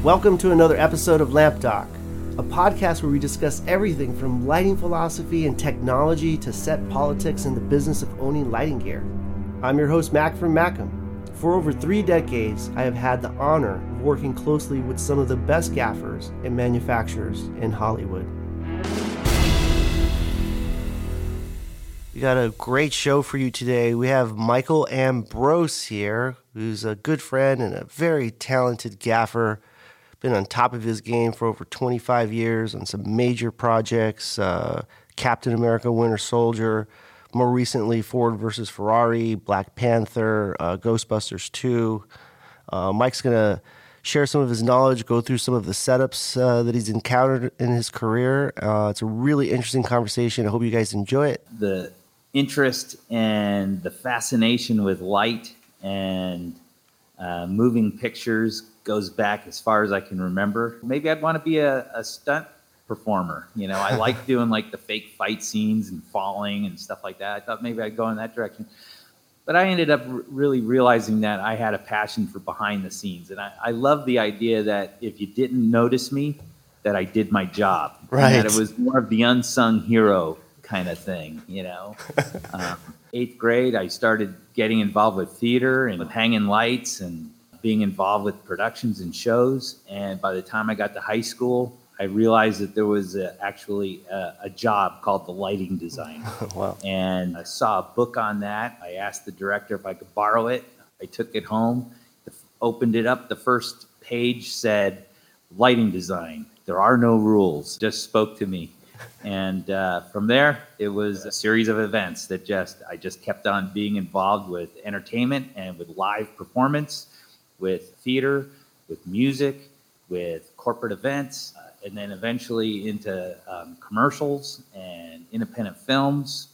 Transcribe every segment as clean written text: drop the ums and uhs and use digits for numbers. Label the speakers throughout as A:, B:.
A: Welcome to another episode of Lamp Doc, a podcast where we discuss everything from lighting philosophy and technology to set politics and the business of owning lighting gear. I'm your host, Mac from Macam. For over 3 decades, I have had the honor of working closely with some of the best gaffers and manufacturers in Hollywood. We got a great show for you today. We have Michael Ambrose here, who's a good friend and a very talented gaffer. Been on top of his game for over 25 years on some major projects, Captain America, Winter Soldier, more recently Ford versus Ferrari, Black Panther, Ghostbusters 2. Mike's going to share some of his knowledge, go through some of the setups that he's encountered in his career. It's a really interesting conversation. I hope you guys enjoy it.
B: The interest and the fascination with light and moving pictures goes back as far as I can remember. Maybe I'd want to be a stunt performer. You know, I like doing like the fake fight scenes and falling and stuff like that. I thought maybe I'd go in that direction. But I ended up really realizing that I had a passion for behind the scenes. And I love the idea that if you didn't notice me, that I did my job.
A: Right.
B: And that it was more of the unsung hero kind of thing, you know. 8th grade, I started getting involved with theater and with hanging lights and being involved with productions and shows. And by the time I got to high school, I realized that there was actually a job called the lighting designer.
A: Wow.
B: And I saw a book on that. I asked the director if I could borrow it. I took it home, opened it up. The first page said, lighting design. There are no rules. Just spoke to me. And from there, it was a series of events that I just kept on being involved with entertainment and with live performance, with theater, with music, with corporate events, and then eventually into commercials and independent films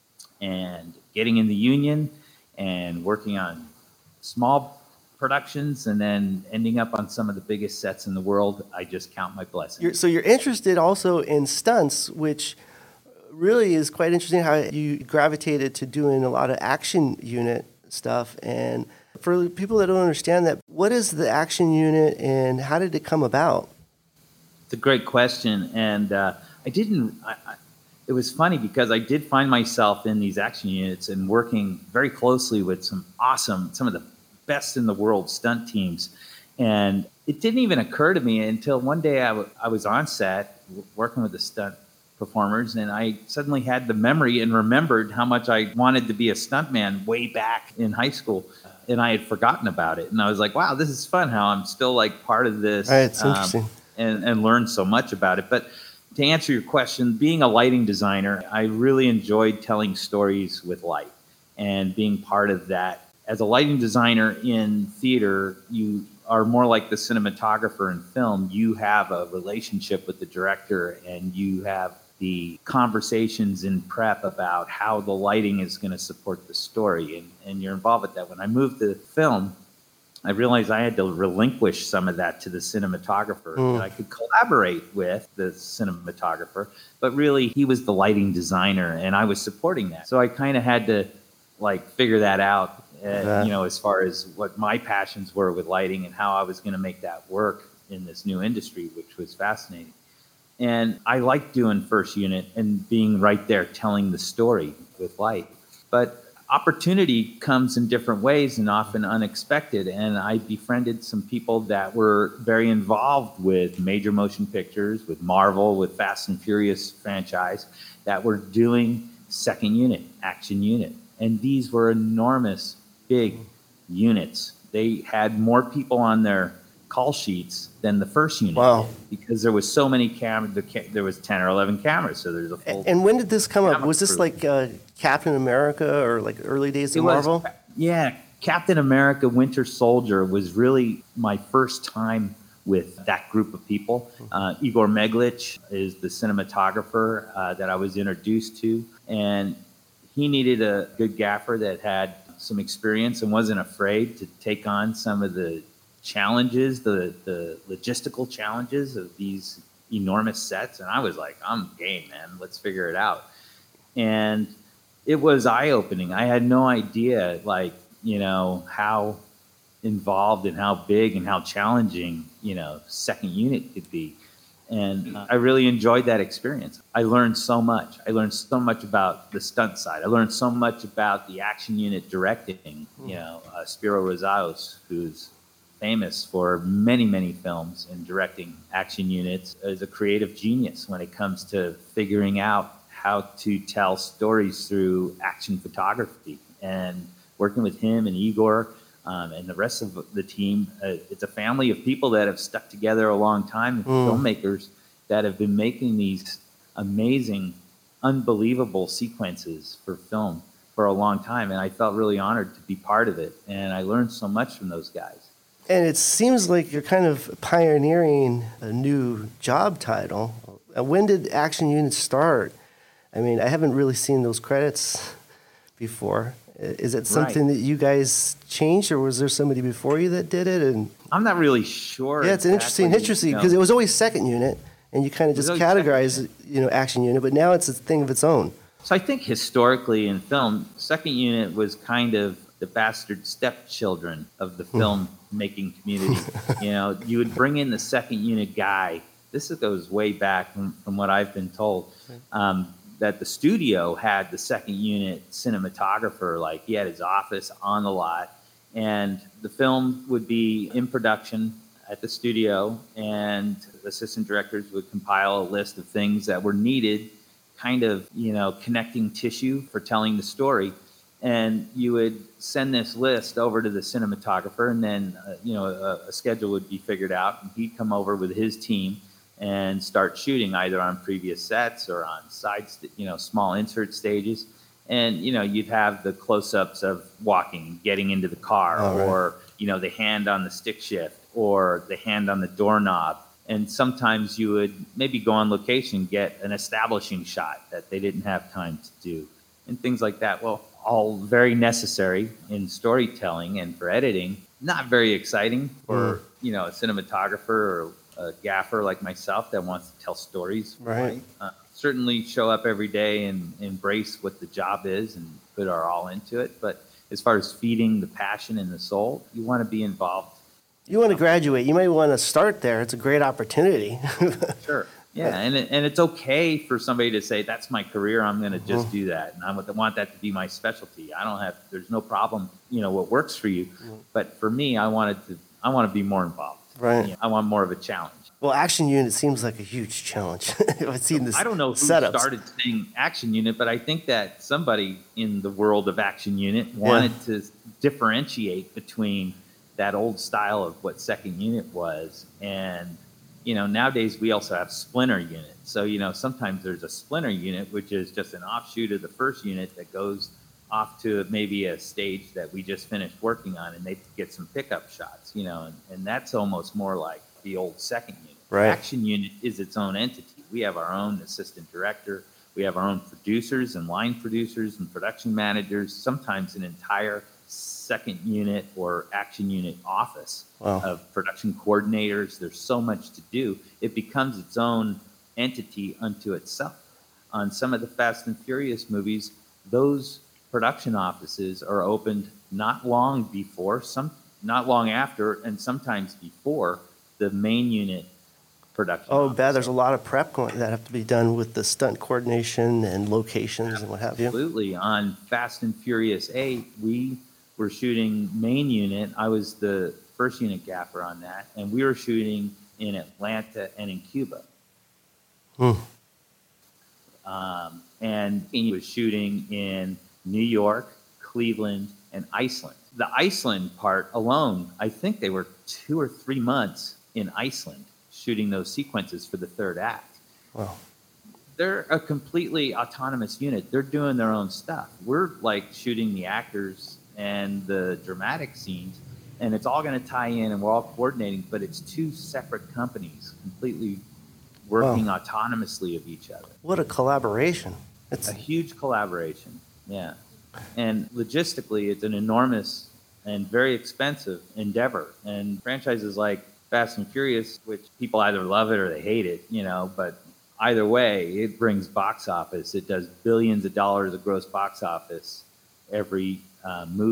B: and getting in the union and working on small productions and then ending up on some of the biggest sets in the world. I just count my blessings.
A: So you're interested also in stunts, which really is quite interesting how you gravitated to doing a lot of action unit stuff. And for people that don't understand that, what is the action unit and how did it come about?
B: It's a great question. And it was funny because I did find myself in these action units and working very closely with some of the best in the world stunt teams. And it didn't even occur to me until one day I was on set working with the stunt performers, and I suddenly had the memory and remembered how much I wanted to be a stuntman way back in high school. And I had forgotten about it. And I was like, wow, this is fun how I'm still like part of this.
A: Right, it's interesting.
B: And learn so much about it. But to answer your question, being a lighting designer, I really enjoyed telling stories with light and being part of that. As a lighting designer in theater, you are more like the cinematographer in film. You have a relationship with the director and you have the conversations in prep about how the lighting is going to support the story. And you're involved with that. When I moved to film, I realized I had to relinquish some of that to the cinematographer. That I could collaborate with the cinematographer, but really he was the lighting designer and I was supporting that. So I kind of had to like figure that out. You know, as far as what my passions were with lighting and how I was going to make that work in this new industry, which was fascinating. And I liked doing first unit and being right there telling the story with light. But opportunity comes in different ways and often unexpected. And I befriended some people that were very involved with major motion pictures, with Marvel, with Fast and Furious franchise, that were doing second unit, action unit. And these were enormous big units. They had more people on their call sheets than the first unit.
A: Wow.
B: Because there was so many cameras. There was 10 or 11 cameras, so there's a full...
A: And when did this come up? Was this like Captain America or like early days of Marvel?
B: Yeah, Captain America Winter Soldier was really my first time with that group of people. Igor Meglic is the cinematographer that I was introduced to, and he needed a good gaffer that had some experience and wasn't afraid to take on some of the challenges, the logistical challenges of these enormous sets. And I was like, I'm game, man. Let's figure it out. And it was eye-opening. I had no idea, like, you know, how involved and how big and how challenging, second unit could be. And I really enjoyed that experience. I learned so much. I learned so much about the stunt side. I learned so much about the action unit directing. Spiro Rosales, who's famous for many, many films and directing action units, is a creative genius when it comes to figuring out how to tell stories through action photography. And working with him and Igor and the rest of the team, it's a family of people that have stuck together a long time, filmmakers that have been making these amazing, unbelievable sequences for film for a long time. And I felt really honored to be part of it. And I learned so much from those guys.
A: And it seems like you're kind of pioneering a new job title. When did Action Unit start? I mean, I haven't really seen those credits before. Is it something that you guys changed, or was there somebody before you that did it? And
B: I'm not really sure.
A: Yeah, it's interesting because it was always second unit, and you kind of just categorize, Action Unit, but now it's a thing of its own.
B: So I think historically in film, second unit was kind of the bastard stepchildren of the film making community. You would bring in the second unit guy. This goes way back from what I've been told. That the studio had the second unit cinematographer, like he had his office on the lot, and the film would be in production at the studio, and assistant directors would compile a list of things that were needed, kind of, connecting tissue for telling the story. And you would send this list over to the cinematographer, and then, a schedule would be figured out, and he'd come over with his team and start shooting either on previous sets or on sides, small insert stages. And, you'd have the close-ups of walking, getting into the car, or, the hand on the stick shift or the hand on the doorknob. And sometimes you would maybe go on location, get an establishing shot that they didn't have time to do, and things like that. Well, all very necessary in storytelling and for editing. Not very exciting for, a cinematographer or a gaffer like myself that wants to tell stories.
A: Right.
B: Certainly show up every day and embrace what the job is and put our all into it. But as far as feeding the passion and the soul, you want to be involved.
A: You want to graduate. You might want to start there. It's a great opportunity.
B: Sure. Yeah, and it's okay for somebody to say, that's my career, I'm going to just do that. And I want that to be my specialty. There's no problem, what works for you. But for me, I want to be more involved.
A: Right.
B: I want more of a challenge.
A: Well, Action Unit seems like a huge challenge. I've seen this.
B: I don't know who started saying Action Unit, but I think that somebody in the world of Action Unit wanted to differentiate between that old style of what second unit was. And, nowadays we also have splinter units. So, sometimes there's a splinter unit, which is just an offshoot of the first unit that goes off to maybe a stage that we just finished working on, and they get some pickup shots, and that's almost more like the old second unit.
A: Right.
B: Action Unit is its own entity. We have our own assistant director. We have our own producers and line producers and production managers, sometimes an entire second unit or Action Unit office of production coordinators. There's so much to do. It becomes its own entity unto itself. On some of the Fast and Furious movies, those production offices are opened not long after, and sometimes before the main unit production.
A: Oh, bad. There's a lot of prep that have to be done with the stunt coordination and locations and what have you.
B: Absolutely. On Fast and Furious 8, we were shooting main unit. I was the first unit gaffer on that, and we were shooting in Atlanta and in Cuba. And he was shooting in New York, Cleveland, and Iceland. The Iceland part alone, I think they were 2 or 3 months in Iceland shooting those sequences for the third act.
A: Wow.
B: They're a completely autonomous unit. They're doing their own stuff. We're like shooting the actors and the dramatic scenes, and it's all going to tie in, and we're all coordinating, but it's 2 separate companies completely working autonomously of each other.
A: What a collaboration.
B: It's a huge collaboration, yeah. And logistically, it's an enormous and very expensive endeavor. And franchises like Fast and Furious, which people either love it or they hate it, but either way, it brings box office. It does billions of dollars of gross box office every movie.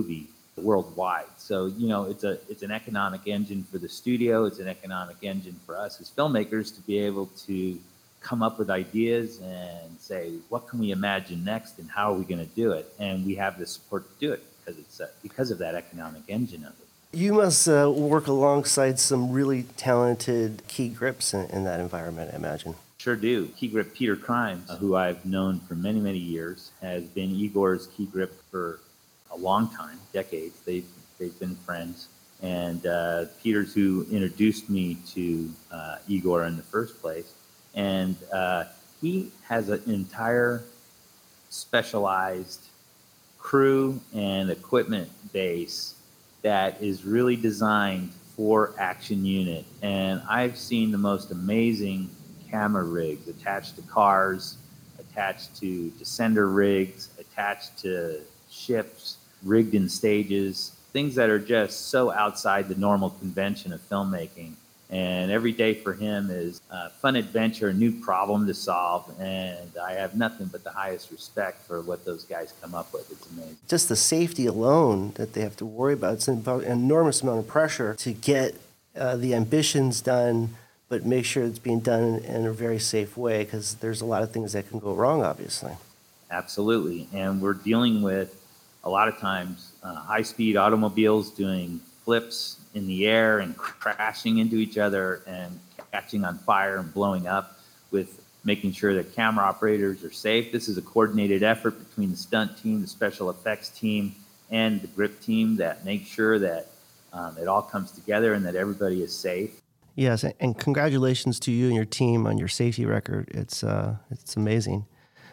B: worldwide. So, it's an economic engine for the studio. It's an economic engine for us as filmmakers to be able to come up with ideas and say, what can we imagine next and how are we going to do it? And we have the support to do it because of that economic engine of it.
A: You must work alongside some really talented key grips in that environment, I imagine.
B: Sure do. Key grip Peter Crimes, who I've known for many, many years, has been Igor's key grip for a long time, decades. They've been friends. And Peter's who introduced me to Igor in the first place. And he has an entire specialized crew and equipment base that is really designed for action unit. And I've seen the most amazing camera rigs attached to cars, attached to descender rigs, attached to ships, rigged in stages, things that are just so outside the normal convention of filmmaking. And every day for him is a fun adventure, a new problem to solve. And I have nothing but the highest respect for what those guys come up with. It's amazing.
A: Just the safety alone that they have to worry about, it's an enormous amount of pressure to get the ambitions done, but make sure it's being done in a very safe way, because there's a lot of things that can go wrong, obviously.
B: Absolutely. And we're dealing with, a lot of times, high-speed automobiles doing flips in the air and crashing into each other and catching on fire and blowing up, with making sure that camera operators are safe. This is a coordinated effort between the stunt team, the special effects team, and the grip team that makes sure that it all comes together and that everybody is safe.
A: Yes, and congratulations to you and your team on your safety record. It's amazing.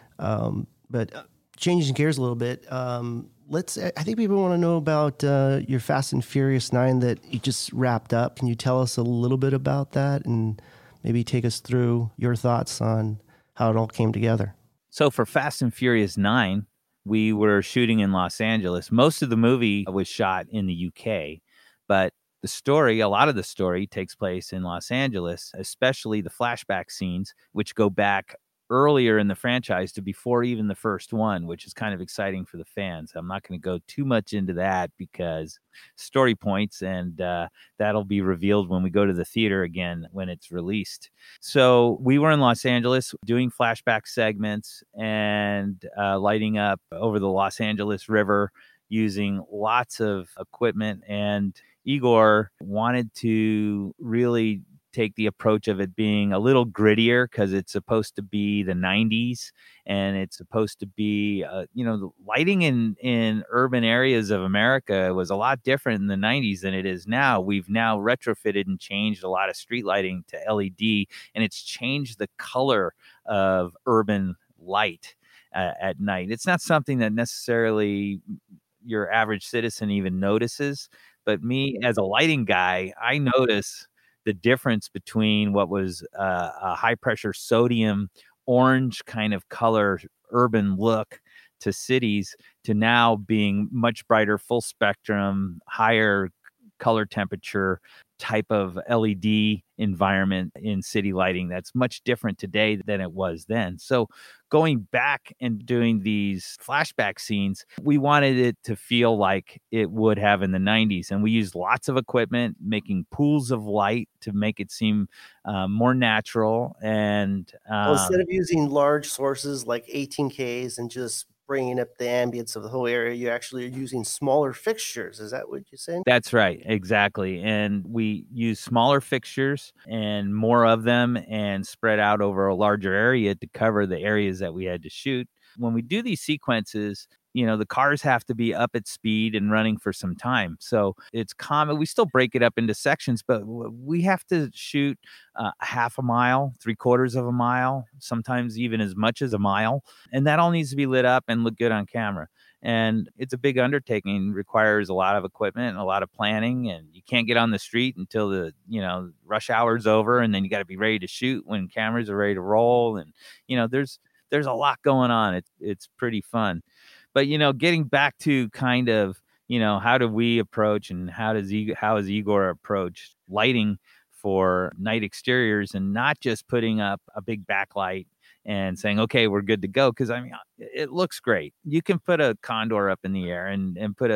A: But changing gears a little bit, I think people want to know about your Fast and Furious 9 that you just wrapped up. Can you tell us a little bit about that and maybe take us through your thoughts on how it all came together?
B: So for Fast and Furious 9, we were shooting in Los Angeles. Most of the movie was shot in the UK, but a lot of the story takes place in Los Angeles, especially the flashback scenes, which go back earlier in the franchise to before even the first one, which is kind of exciting for the fans. I'm not going to go too much into that because story points, and that'll be revealed when we go to the theater again when it's released. So we were in Los Angeles doing flashback segments and lighting up over the Los Angeles River using lots of equipment. And Igor wanted to really take the approach of it being a little grittier because it's supposed to be the 90s, and it's supposed to be, the lighting in urban areas of America was a lot different in the 90s than it is now. We've now retrofitted and changed a lot of street lighting to LED, and it's changed the color of urban light at night. It's not something that necessarily your average citizen even notices, but me as a lighting guy, I notice the difference between what was a high pressure sodium orange kind of color urban look to cities to now being much brighter, full spectrum, higher color temperature type of LED environment in city lighting that's much different today than it was then. So going back and doing these flashback scenes, we wanted it to feel like it would have in the 90s. And we used lots of equipment, making pools of light to make it seem more natural. And
A: Instead of using large sources like 18Ks and just bringing up the ambience of the whole area, you actually are using smaller fixtures. Is that what you're saying?
B: That's right, exactly. And we use smaller fixtures and more of them and spread out over a larger area to cover the areas that we had to shoot. When we do these sequences, the cars have to be up at speed and running for some time. So it's common. We still break it up into sections, but we have to shoot half a mile, 3/4 of a mile, sometimes even as much as a mile. And that all needs to be lit up and look good on camera. And it's a big undertaking, requires a lot of equipment and a lot of planning. And you can't get on the street until the, rush hour's over. And then you got to be ready to shoot when cameras are ready to roll. And, there's a lot going on. It's pretty fun. But, getting back to kind of, how do we approach and how has Igor approached lighting for night exteriors and not just putting up a big backlight and saying, okay, we're good to go. Because it looks great. You can put a condor up in the air and put a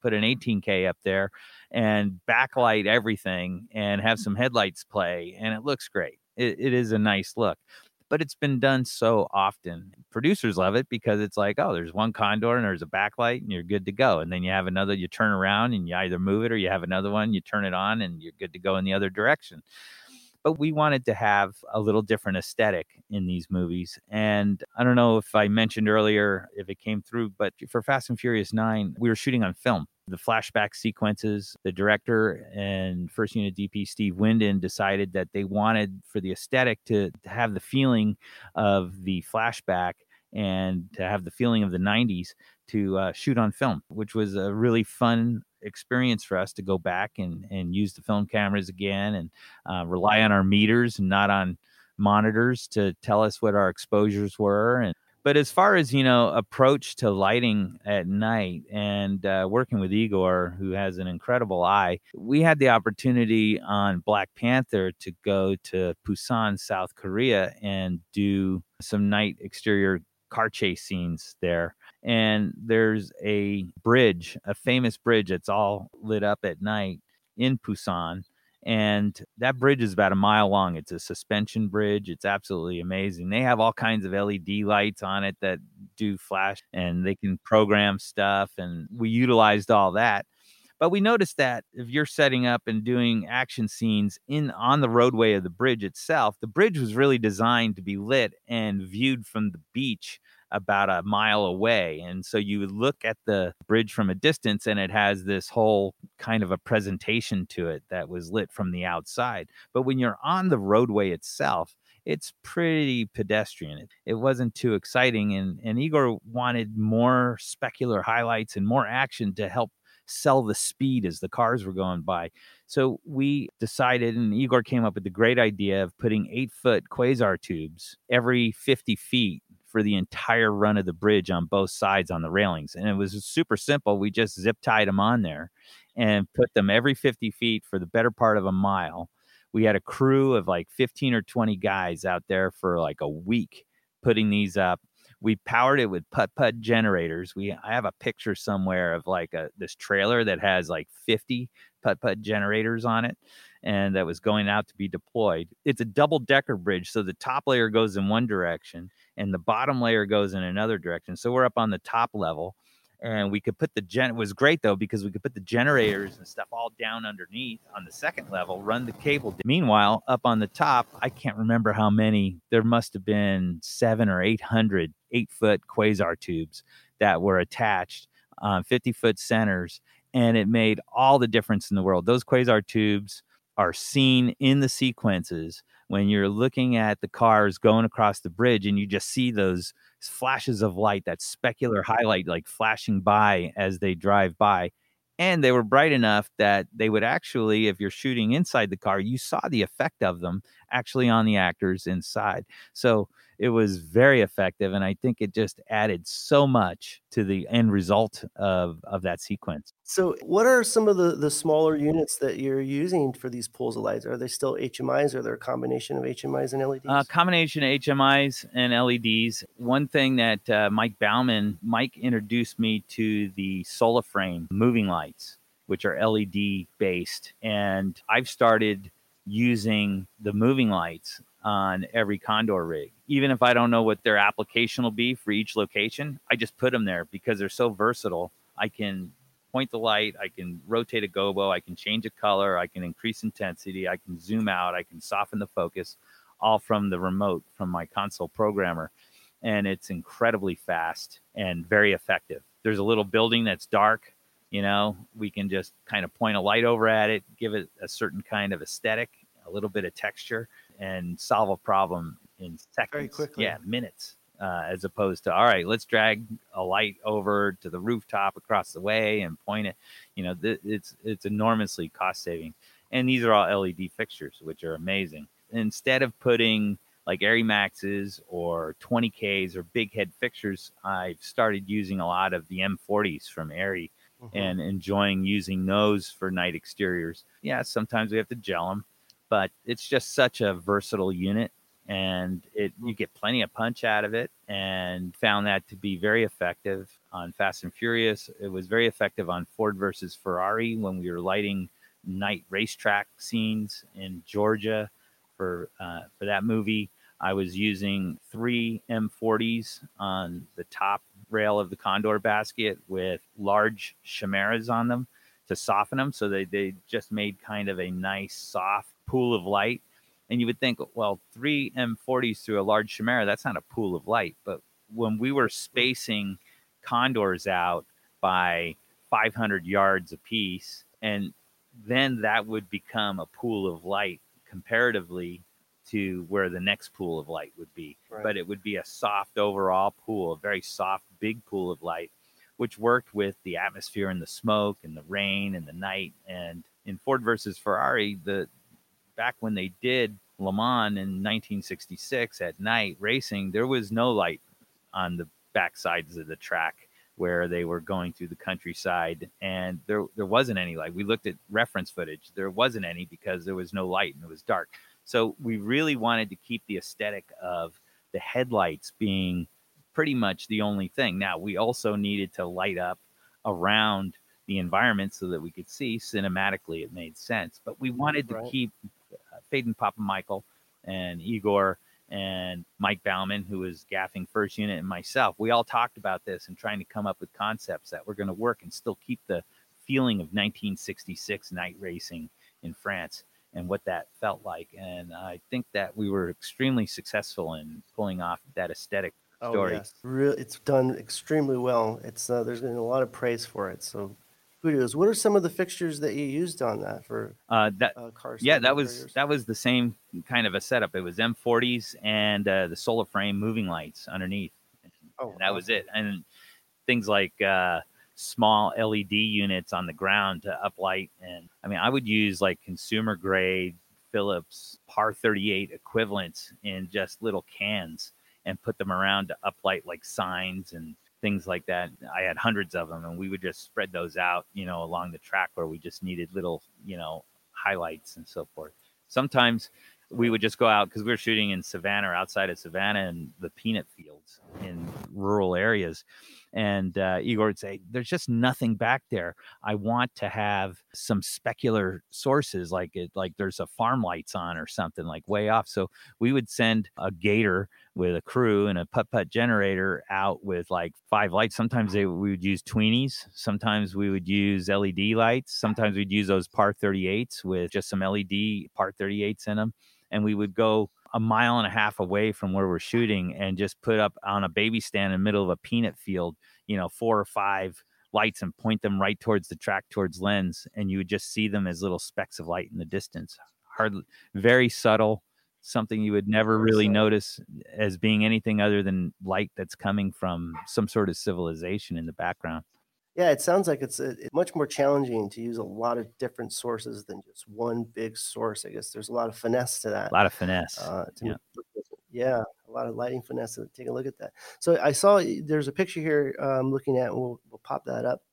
B: put an 18K up there and backlight everything and have some headlights play, and it looks great. It is a nice look. But it's been done so often. Producers love it because it's like, oh, there's one condor and there's a backlight and you're good to go. And then you have another, you turn around and you either move it or you have another one, you turn it on and you're good to go in the other direction. But we wanted to have a little different aesthetic in these movies. And I don't know if I mentioned earlier, if it came through, but for Fast and Furious 9, we were shooting on film. The flashback sequences, the director and first unit DP Steve Winden decided that they wanted for the aesthetic to have the feeling of the flashback and to have the feeling of the 90s to shoot on film, which was a really fun experience for us to go back and use the film cameras again and rely on our meters and not on monitors to tell us what our exposures were. But as far as, approach to lighting at night and working with Igor, who has an incredible eye, we had the opportunity on Black Panther to go to Busan, South Korea, and do some night exterior car chase scenes there. And there's a bridge, a famous bridge that's all lit up at night in Busan. And that bridge is about a mile long. It's a suspension bridge. It's absolutely amazing. They have all kinds of LED lights on it that do flash, and they can program stuff. And we utilized all that. But we noticed that if you're setting up and doing action scenes on the roadway of the bridge itself, the bridge was really designed to be lit and viewed from the beach about a mile away. And so you would look at the bridge from a distance and it has this whole kind of a presentation to it that was lit from the outside. But when you're on the roadway itself, it's pretty pedestrian. It wasn't too exciting. And Igor wanted more specular highlights and more action to help sell the speed as the cars were going by. So we decided, and Igor came up with the great idea of putting 8-foot quasar tubes every 50 feet for the entire run of the bridge on both sides on the railings. And it was super simple. We just zip tied them on there and put them every 50 feet for the better part of a mile. We had a crew of like 15 or 20 guys out there for like a week putting these up. We powered it with putt-putt generators. I have a picture somewhere of like this trailer that has like 50 putt-putt generators on it, and that was going out to be deployed. It's a double-decker bridge, so the top layer goes in one direction, and the bottom layer goes in another direction. So we're up on the top level, and we could put it was great though, because we could put the generators and stuff all down underneath on the second level, run the cable. Meanwhile, up on the top, I can't remember how many, there must have been 700 or 800 8-foot quasar tubes that were attached on 50-foot centers. And it made all the difference in the world. Those quasar tubes are seen in the sequences when you're looking at the cars going across the bridge and you just see those flashes of light, that specular highlight, like flashing by as they drive by. And they were bright enough that they would actually, if you're shooting inside the car, you saw the effect of them actually on the actors inside. So it was very effective. And I think it just added so much to the end result of that sequence.
A: So what are some of the smaller units that you're using for these pools of lights? Are they still HMIs, or are there a combination of HMIs and LEDs?
B: Combination of HMIs and LEDs. One thing that Mike introduced me to the Solaframe moving lights, which are LED based. And I've started using the moving lights on every Condor rig. Even if I don't know what their application will be for each location, I just put them there because they're so versatile. I can point the light, I can rotate a gobo, I can change a color, I can increase intensity, I can zoom out, I can soften the focus, all from the remote, from my console programmer. And it's incredibly fast and very effective. There's a little building that's dark, we can just kind of point a light over at it, give it a certain kind of aesthetic, a little bit of texture, and solve a problem in seconds.
A: Very quickly.
B: Yeah, minutes. As opposed to, all right, let's drag a light over to the rooftop across the way and point it. It's enormously cost saving. And these are all LED fixtures, which are amazing. Instead of putting like Arri Maxes or 20Ks or big head fixtures, I've started using a lot of the M40s from Arri and enjoying using those for night exteriors. Yeah, sometimes we have to gel them, but it's just such a versatile unit. and you get plenty of punch out of it, and found that to be very effective on Fast and Furious. It was very effective on Ford versus Ferrari when we were lighting night racetrack scenes in Georgia for that movie. I was using 3 M40s on the top rail of the Condor basket with large chimeras on them to soften them, so they just made kind of a nice soft pool of light. And you would think, well, 3 M40s through a large chimera, that's not a pool of light. But when we were spacing condors out by 500 yards apiece, and then that would become a pool of light comparatively to where the next pool of light would be. Right. But it would be a soft overall pool, a very soft, big pool of light, which worked with the atmosphere and the smoke and the rain and the night. And in Ford versus Ferrari, back when they did Le Mans in 1966 at night racing, there was no light on the back sides of the track where they were going through the countryside, and there wasn't any light. We looked at reference footage. There wasn't any because there was no light and it was dark. So we really wanted to keep the aesthetic of the headlights being pretty much the only thing. Now, we also needed to light up around the environment so that we could see cinematically. It made sense. But we wanted to keep Phaeton Papa Michael and Igor and Mike Bauman, who was gaffing First Unit, and myself. We all talked about this and trying to come up with concepts that were going to work and still keep the feeling of 1966 night racing in France and what that felt like. And I think that we were extremely successful in pulling off that aesthetic story.
A: Yes. It's done extremely well. There's been a lot of praise for it. So kudos. What are some of the fixtures that you used on that for cars?
B: Yeah, that was the same kind of a setup. It was M40s and the solar frame moving lights underneath. And that was it. And things like small LED units on the ground to uplight. And I mean, I would use like consumer grade Philips Par 38 equivalents in just little cans and put them around to uplight like signs and things like that. I had hundreds of them, and we would just spread those out, along the track where we just needed little, highlights and so forth. Sometimes we would just go out because we were shooting in Savannah or outside of Savannah and the peanut fields in rural areas. And Igor would say, there's just nothing back there. I want to have some specular sources, like there's a farm lights on or something like way off. So we would send a gator with a crew and a putt-putt generator out with like 5 lights. Sometimes we would use tweenies. Sometimes we would use LED lights. Sometimes we'd use those Par 38s with just some LED Par 38s in them. And we would go a mile and a half away from where we're shooting and just put up on a baby stand in the middle of a peanut field, 4 or 5 lights and point them right towards the track, towards Lens. And you would just see them as little specks of light in the distance. Very subtle, something you would never really notice as being anything other than light that's coming from some sort of civilization in the background.
A: Yeah, it sounds like it's much more challenging to use a lot of different sources than just one big source. I guess there's a lot of finesse to that.
B: A lot of finesse.
A: Yeah, a lot of lighting finesse. Take a look at that. So I saw there's a picture here I'm looking at. We'll pop that up.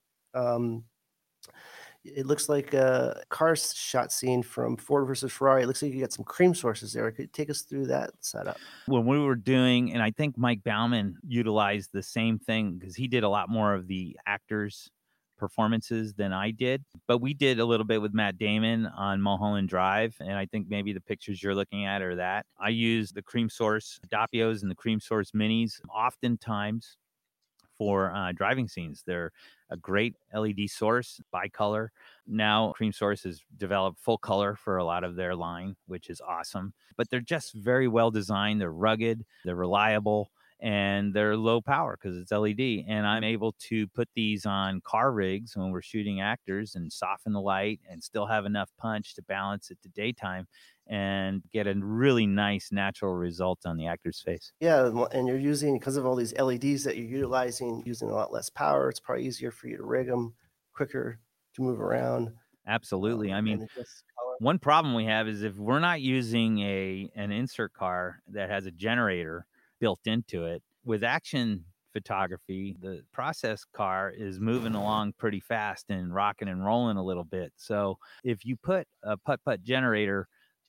A: It looks like a car shot scene from Ford versus Ferrari. It looks like you got some cream sources there. Could you take us through that setup?
B: When we were doing, and I think Mike Bauman utilized the same thing because he did a lot more of the actors' performances than I did. But we did a little bit with Matt Damon on Mulholland Drive, and I think maybe the pictures you're looking at are that. I use the cream source Doppios and the cream source minis oftentimes for driving scenes. They're a great LED source, bicolor. Now Cream Source has developed full color for a lot of their line, which is awesome. But they're just very well designed. They're rugged, they're reliable, and they're low power because it's LED. And I'm able to put these on car rigs when we're shooting actors and soften the light and still have enough punch to balance it to daytime and get a really nice natural result on the actor's face.
A: Yeah, and you're using, because of all these LEDs that you're utilizing, using a lot less power. It's probably easier for you to rig them, quicker to move around.
B: Absolutely. I mean, one problem we have is if we're not using an insert car that has a generator built into it, with action photography, the process car is moving along pretty fast and rocking and rolling a little bit. So if you put a putt-putt generator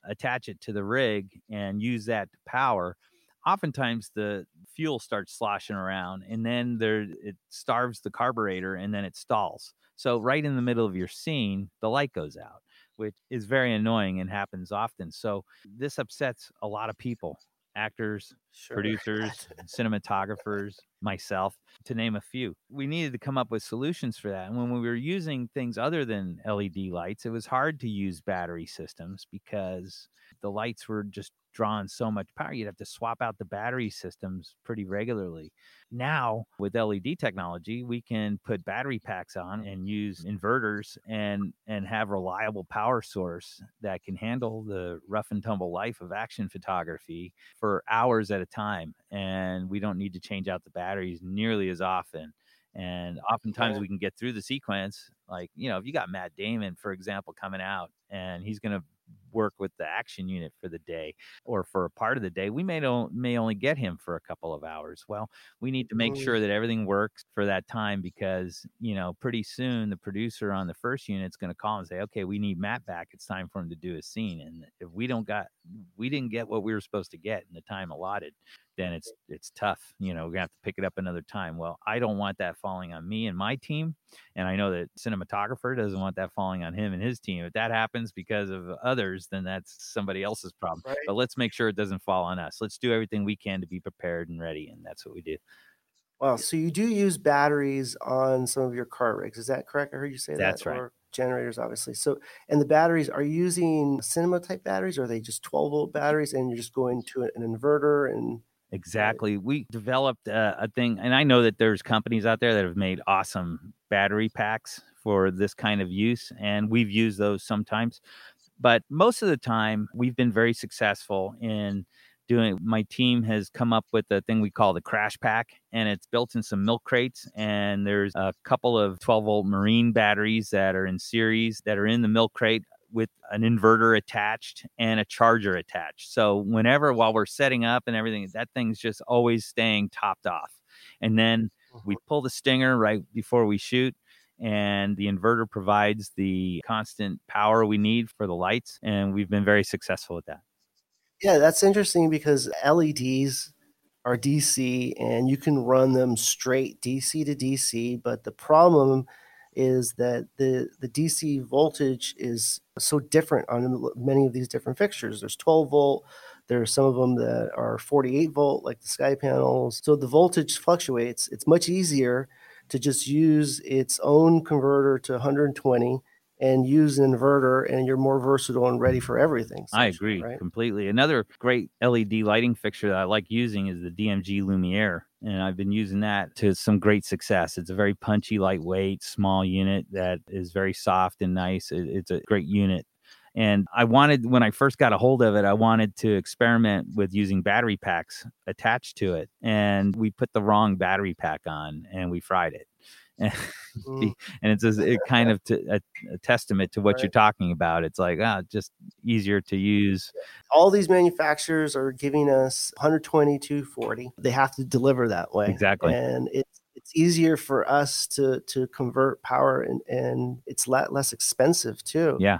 B: attach it to the rig and use that to power, oftentimes the fuel starts sloshing around, and then it starves the carburetor, and then it stalls. So right in the middle of your scene, the light goes out, which is very annoying and happens often. So this upsets a lot of people, actors,
A: Sure.
B: producers, cinematographers, myself, to name a few. We needed to come up with solutions for that. And when we were using things other than LED lights, it was hard to use battery systems because the lights were just drawing so much power. You'd have to swap out the battery systems pretty regularly. Now, with LED technology, we can put battery packs on and use inverters and have reliable power source that can handle the rough and tumble life of action photography for hours at a time. And we don't need to change out the batteries nearly as often. And oftentimes we can get through the sequence. Like, if you got Matt Damon, for example, coming out and he's going to work with the action unit for the day or for a part of the day, we may only get him for a couple of hours. Well, we need to make sure that everything works for that time because, pretty soon the producer on the first unit is going to call and say, okay, we need Matt back. It's time for him to do a scene. And if we didn't get what we were supposed to get in the time allotted, then it's tough. We're gonna have to pick it up another time. Well, I don't want that falling on me and my team. And I know that cinematographer doesn't want that falling on him and his team. If that happens because of others, then that's somebody else's problem. Right. But let's make sure it doesn't fall on us. Let's do everything we can to be prepared and ready. And that's what we do.
A: Wow. So you do use batteries on some of your car rigs. Is that correct? I heard you say that.
B: That's right.
A: Or generators, obviously. So, and the batteries, are you using cinema type batteries or are they just 12-volt batteries and you're just going to an inverter and...
B: Exactly. We developed a thing, and I know that there's companies out there that have made awesome battery packs for this kind of use, and we've used those sometimes. But most of the time, we've been very successful in doing. My team has come up with a thing we call the Crash Pack, and it's built in some milk crates, and there's a couple of 12-volt marine batteries that are in series that are in the milk crate with an inverter attached and a charger attached. So while we're setting up and everything, that thing's just always staying topped off. And then we pull the stinger right before we shoot, and the inverter provides the constant power we need for the lights. And we've been very successful with that.
A: Yeah, that's interesting because LEDs are DC and you can run them straight DC to DC, but the problem is that the DC voltage is so different on many of these different fixtures. There's 12 volt, there's some of them that are 48 volt, like the sky panels. So the voltage fluctuates. It's much easier to just use its own converter to 120 and use an inverter, and you're more versatile and ready for everything.
B: I agree completely. Another great LED lighting fixture that I like using is the DMG Lumiere, and I've been using that to some great success. It's a very punchy, lightweight, small unit that is very soft and nice. It's a great unit. And when I first got a hold of it, I wanted to experiment with using battery packs attached to it. And we put the wrong battery pack on and we fried it. And it's kind of a testament to what you're talking about. It's like, just easier to use.
A: All these manufacturers are giving us 120, 240. They have to deliver that way.
B: Exactly.
A: And it's easier for us to convert power and it's less expensive too.
B: Yeah.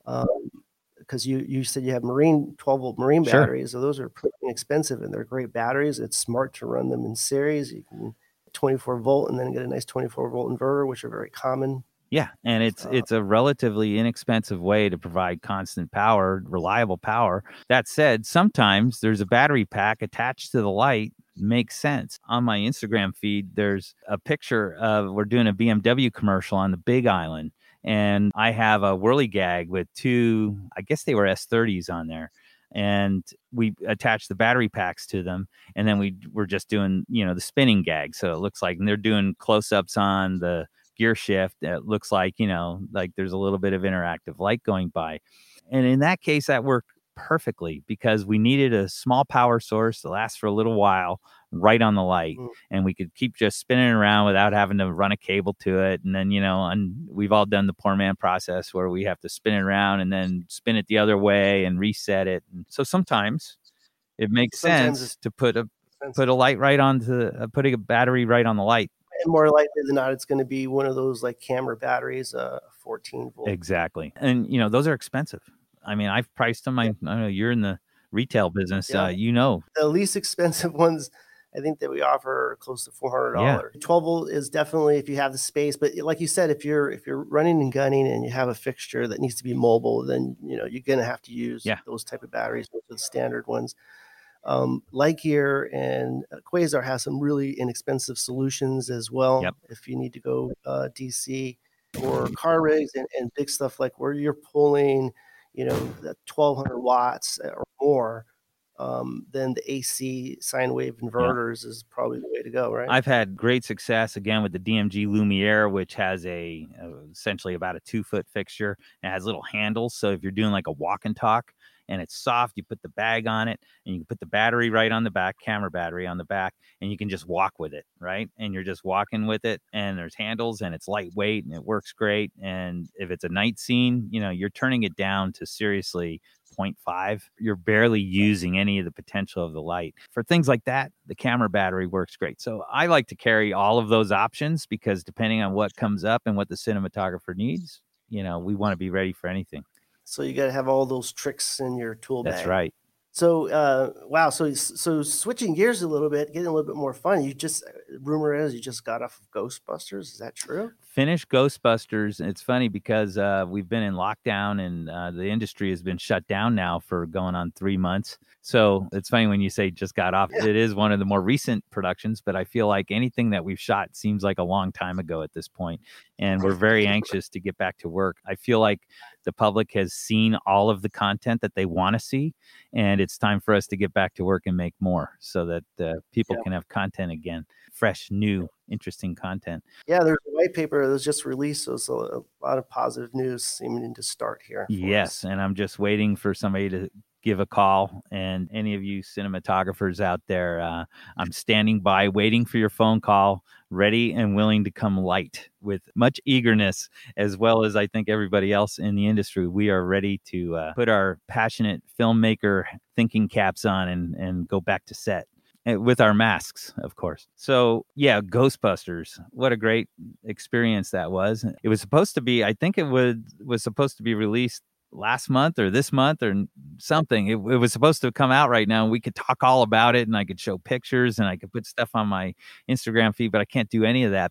A: Because you said you have 12-volt marine batteries. So those are pretty expensive and they're great batteries. It's smart to run them in series. You can 24 volt and then get a nice 24 volt inverter, which are very common.
B: Yeah. And it's a relatively inexpensive way to provide constant power, reliable power. That said, sometimes there's a battery pack attached to the light. Makes sense. On my Instagram feed, there's a picture of we're doing a BMW commercial on the Big Island. And I have a Whirligag with two, I guess they were S30s on there. And we attached the battery packs to them. And then we were just doing, the spinning gag. So it looks like, and they're doing close-ups on the gear shift. It looks like, like there's a little bit of interactive light going by. And in that case, that worked perfectly because we needed a small power source to last for a little while right on the light. And we could keep just spinning around without having to run a cable to it. And then, and we've all done the poor man process where we have to spin it around and then spin it the other way and reset it. And so sometimes it makes sense to put a light right onto putting a battery right on the light.
A: And more likely than not, it's going to be one of those like camera batteries, 14 volt.
B: Exactly. And, those are expensive. I mean, I've priced them. I know you're in the retail business.
A: Yeah.
B: You know,
A: The least expensive ones I think that we offer are close to
B: yeah,
A: $400. 12 volt is definitely if you have the space, but like you said, if you're running and gunning and you have a fixture that needs to be mobile, then you're gonna have to use
B: yeah,
A: those type of batteries, those are the standard ones. Lightyear and Quasar has some really inexpensive solutions as well.
B: yep.
A: If you need to go DC or car rigs and big stuff like where you're pulling, that 1200 watts or more, then the AC sine wave
B: Yeah.
A: inverters is probably the way to go, right?
B: I've had great success again with the DMG Lumiere, which has essentially about a 2-foot fixture. It has little handles, so if you're doing like a walk and talk and it's soft, you put the bag on it and you can put the battery right on the back, camera battery on the back, and you can just walk with it, right? And you're just walking with it, and there's handles, and it's lightweight and it works great. And if it's a night scene, you're turning it down to seriously 0.5. You're barely using any of the potential of the light. For things like that, the camera battery works great. So I like to carry all of those options because depending on what comes up and what the cinematographer needs, we want to be ready for anything.
A: So you got to have all those tricks in your tool bag.
B: That's right.
A: So, wow. So switching gears a little bit, getting a little bit more fun. Rumor is you just got off of Ghostbusters. Is that true?
B: Finished Ghostbusters. It's funny because we've been in lockdown and the industry has been shut down now for going on 3 months. So it's funny when you say just got off.
A: Yeah.
B: It is one of the more recent productions, but I feel like anything that we've shot seems like a long time ago at this point. And we're very anxious to get back to work. I feel like the public has seen all of the content that they want to see, and it's time for us to get back to work and make more so that people
A: Yeah.
B: can have content again, fresh, new, interesting content.
A: Yeah, there's a white paper that was just released, so it's a lot of positive news seeming to start here.
B: Yes, and I'm just waiting for somebody to give a call. And any of you cinematographers out there, I'm standing by, waiting for your phone call, ready and willing to come light with much eagerness, as well as I think everybody else in the industry. We are ready to put our passionate filmmaker thinking caps on and go back to set. With our masks, of course. So, yeah, Ghostbusters. What a great experience that was. It was supposed to be, I think was supposed to be released last month or this month or something. It was supposed to come out right now. And we could talk all about it and I could show pictures and I could put stuff on my Instagram feed, but I can't do any of that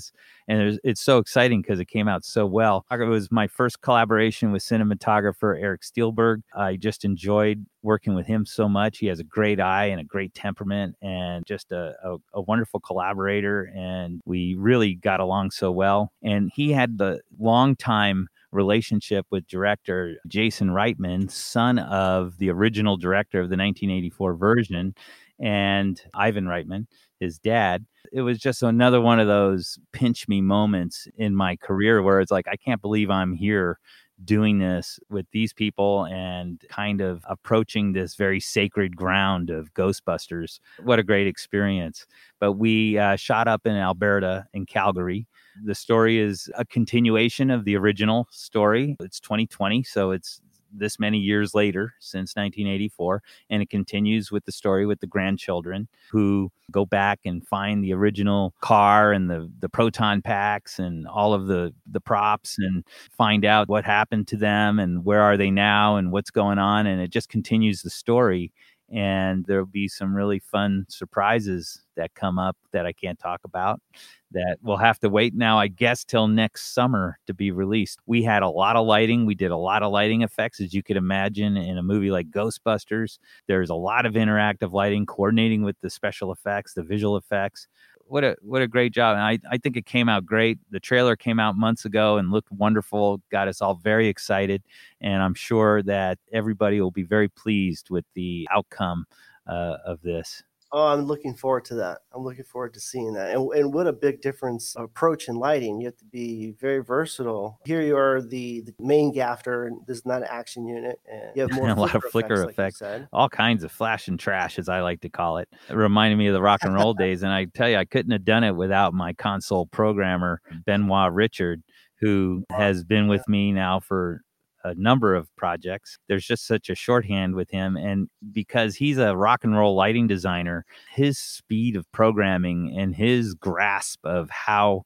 B: it's so exciting because it came out so well. It was my first collaboration with cinematographer Eric Steelberg. I just enjoyed working with him so much. He has a great eye and a great temperament and just a wonderful collaborator. And we really got along so well. And he had the long time relationship with director Jason Reitman, son of the original director of the 1984 version, and Ivan Reitman, his dad. It was just another one of those pinch me moments in my career where it's like, I can't believe I'm here doing this with these people and kind of approaching this very sacred ground of Ghostbusters. What a great experience. But we shot up in Alberta, in Calgary. The story is a continuation of the original story. It's 2020, so it's this many years later since 1984, and it continues with the story with the grandchildren who go back and find the original car and the proton packs and all of the props and find out what happened to them and where are they now and what's going on, and it just continues the story. And there'll be some really fun surprises that come up that I can't talk about that we'll have to wait now, I guess, till next summer to be released. We had a lot of lighting. We did a lot of lighting effects, as you could imagine in a movie like Ghostbusters. There's a lot of interactive lighting, coordinating with the special effects, the visual effects. What a great job. And I think it came out great. The trailer came out months ago and looked wonderful, got us all very excited. And I'm sure that everybody will be very pleased with the outcome of this.
A: Oh, I'm looking forward to that. I'm looking forward to seeing that. And what a big difference approach in lighting. You have to be very versatile. Here you are the main gaffer, and this is not an action unit. And you have more
B: a lot of flicker effects,
A: like
B: all kinds of flash and trash, as I like to call it. It reminded me of the rock and roll days. And I tell you, I couldn't have done it without my console programmer, Benoit Richard, who has been with me now for a number of projects. There's just such a shorthand with him. And because he's a rock and roll lighting designer, his speed of programming and his grasp of how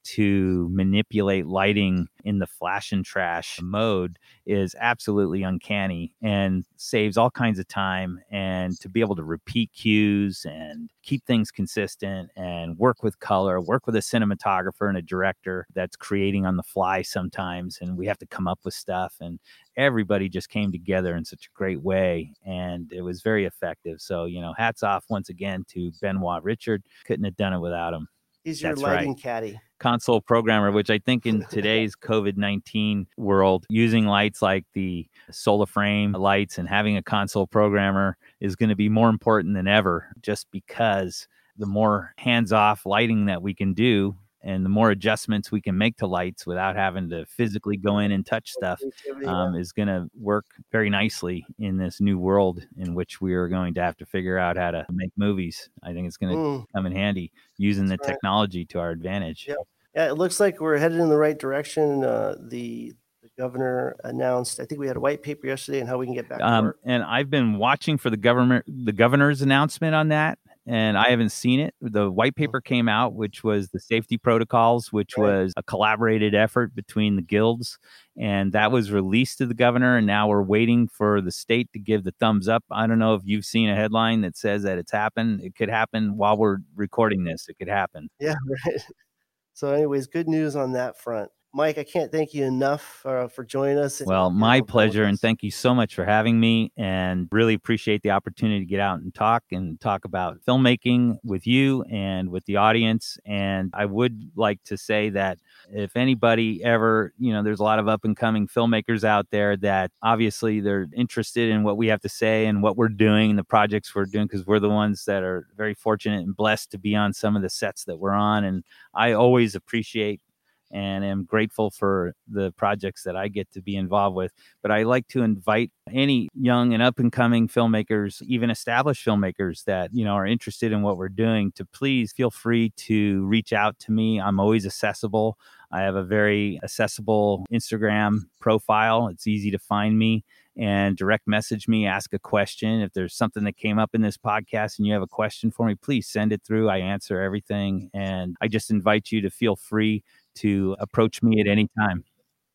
B: to manipulate lighting in the flash and trash mode is absolutely uncanny and saves all kinds of time. And to be able to repeat cues and keep things consistent and work with color, work with a cinematographer and a director that's creating on the fly sometimes, and we have to come up with stuff, and everybody just came together in such a great way, and it was very effective. So, hats off once again to Benoit Richard. Couldn't have done it without him.
A: He's your lighting caddy.
B: Console programmer, which I think in today's COVID-19 world, using lights like the Soliframe lights and having a console programmer is going to be more important than ever, just because the more hands-off lighting that we can do and the more adjustments we can make to lights without having to physically go in and touch stuff is going to work very nicely in this new world in which we are going to have to figure out how to make movies. I think it's going to come in handy using the technology to our advantage.
A: Yeah, it looks like we're headed in the right direction. The governor announced, I think we had a white paper yesterday on how we can get back to work.
B: And I've been watching for the governor's announcement on that, and I haven't seen it. The white paper came out, which was the safety protocols, which was a collaborated effort between the guilds, and that was released to the governor, and now we're waiting for the state to give the thumbs up. I don't know if you've seen a headline that says that it's happened. It could happen while we're recording this. It could happen.
A: Yeah, right. So anyways, good news on that front. Mike, I can't thank you enough for joining us.
B: Well, my pleasure, and thank you so much for having me, and really appreciate the opportunity to get out and talk about filmmaking with you and with the audience. And I would like to say that if anybody ever, there's a lot of up and coming filmmakers out there that obviously they're interested in what we have to say and what we're doing and the projects we're doing, because we're the ones that are very fortunate and blessed to be on some of the sets that we're on. And I always appreciate and am grateful for the projects that I get to be involved with. But I like to invite any young and up-and-coming filmmakers, even established filmmakers that, are interested in what we're doing, to please feel free to reach out to me. I'm always accessible. I have a very accessible Instagram profile. It's easy to find me and direct message me, ask a question. If there's something that came up in this podcast and you have a question for me, please send it through. I answer everything. And I just invite you to feel free to approach me at any time.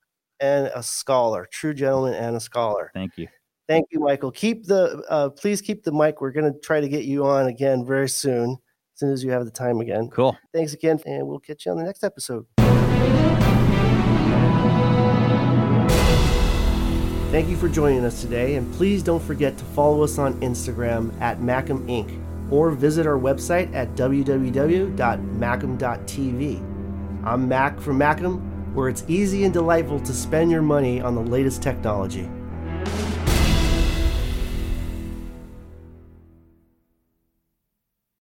A: And a scholar, true gentleman and a scholar.
B: Thank you.
A: Thank you, Michael. Please keep the mic. We're going to try to get you on again very soon, as soon as you have the time again.
B: Cool.
A: Thanks again, and we'll catch you on the next episode. Thank you for joining us today, and please don't forget to follow us on Instagram at Macam Inc. or visit our website at www.macam.tv. I'm Mac from Macam, where it's easy and delightful to spend your money on the latest technology.